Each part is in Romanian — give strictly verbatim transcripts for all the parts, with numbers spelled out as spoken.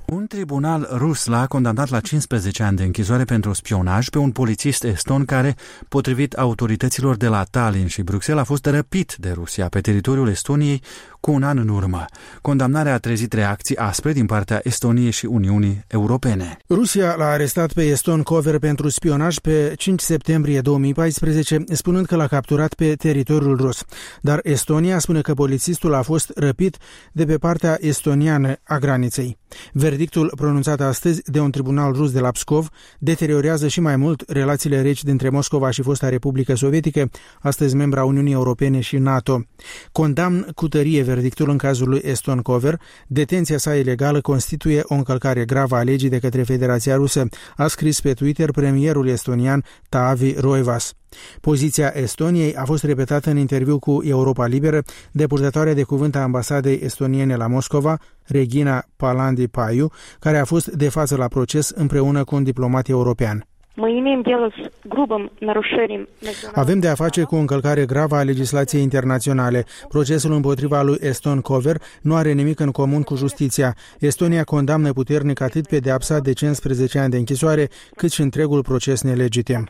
Un tribunal rus l-a condamnat la cincisprezece ani de închisoare pentru spionaj pe un polițist eston care, potrivit autorităților de la Tallinn și Bruxelles, a fost răpit de Rusia pe teritoriul Estoniei cu un an în urmă. Condamnarea a trezit reacții aspre din partea Estoniei și Uniunii Europene. Rusia l-a arestat pe Eston Cover pentru spionaj pe cinci septembrie două mii paisprezece, spunând că l-a capturat pe teritoriul rus. Dar Estonia spune că polițistul a fost răpit de pe partea estoniană a graniței. Verdictul pronunțat astăzi de un tribunal rus de la Pskov deteriorează și mai mult relațiile reci dintre Moscova și fosta Republică Sovietică, astăzi membra Uniunii Europene și NATO. Condamn cu tărie verdictul în cazul lui Eston Cover. Detenția sa ilegală constituie o încălcare gravă a legii de către Federația Rusă, a scris pe Twitter premierul estonian Taavi Rõivas. Poziția Estoniei a fost repetată în interviu cu Europa Liberă de purtătoarea de cuvânt a ambasadei estoniene la Moscova, Regina Palandi-Paiu, care a fost de față la proces împreună cu un diplomat european. Avem de a face cu o încălcare gravă a legislației internaționale. Procesul împotriva lui Eston Cover nu are nimic în comun cu justiția. Estonia condamnă puternic atât pedeapsa de cincisprezece ani de închisoare, cât și întregul proces nelegitim.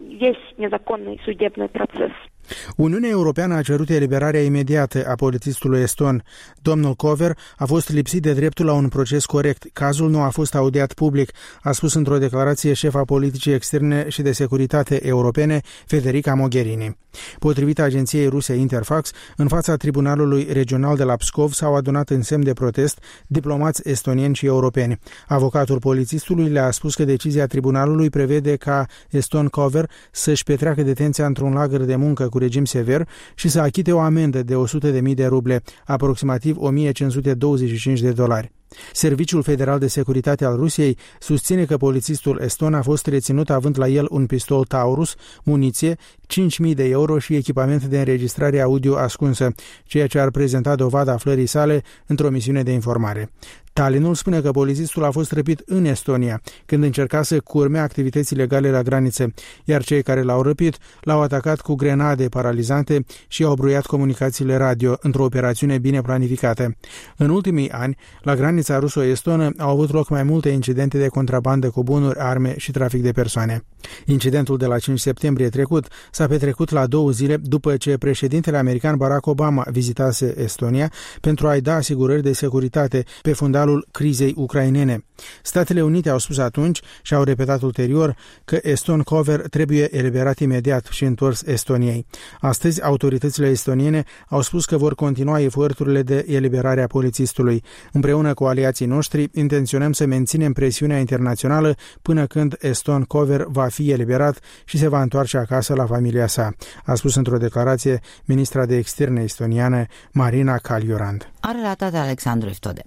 Uniunea Europeană a cerut eliberarea imediată a polițistului eston. Domnul Cover a fost lipsit de dreptul la un proces corect. Cazul nu a fost audiat public, a spus într-o declarație șefa politicii externe și de securitate europene, Federica Mogherini. Potrivit agenției ruse Interfax, în fața Tribunalului Regional de la Pskov s-au adunat în semn de protest diplomați estonieni și europeni. Avocatul polițistului le-a spus că decizia tribunalului prevede ca Eston Cover să-și petreacă detenția într-un lagăr de muncă cu regim sever și să achite o amendă de o sută de mii de ruble, aproximativ o mie cinci sute douăzeci și cinci de dolari. Serviciul Federal de Securitate al Rusiei susține că polițistul eston a fost reținut având la el un pistol Taurus, muniție, cinci mii de euro și echipament de înregistrare audio ascunsă, ceea ce ar prezenta dovada aflării sale într-o misiune de informare. Tallinnul spune că polițistul a fost răpit în Estonia, când încerca să curme activități ilegale la graniță, iar cei care l-au răpit l-au atacat cu grenade paralizante și au bruiat comunicațiile radio într-o operațiune bine planificată. În ultimii ani, la granița ruso-estonă au avut loc mai multe incidente de contrabandă cu bunuri, arme și trafic de persoane. Incidentul de la cinci septembrie trecut s-a petrecut la două zile după ce președintele american Barack Obama vizitase Estonia pentru a-i da asigurări de securitate pe fundalul crizei ucrainene. Statele Unite au spus atunci și au repetat ulterior că Eston Cover trebuie eliberat imediat și întors Estoniei. Astăzi, autoritățile estoniene au spus că vor continua eforturile de eliberare a polițistului. Împreună cu aliații noștri, intenționăm să menținem presiunea internațională până când Eston Cover va fi eliberat și se va întoarce acasă la familia sa, a spus într-o declarație ministra de externe estoniană Marina Kaljurand. A relatat Alexandru Iftode.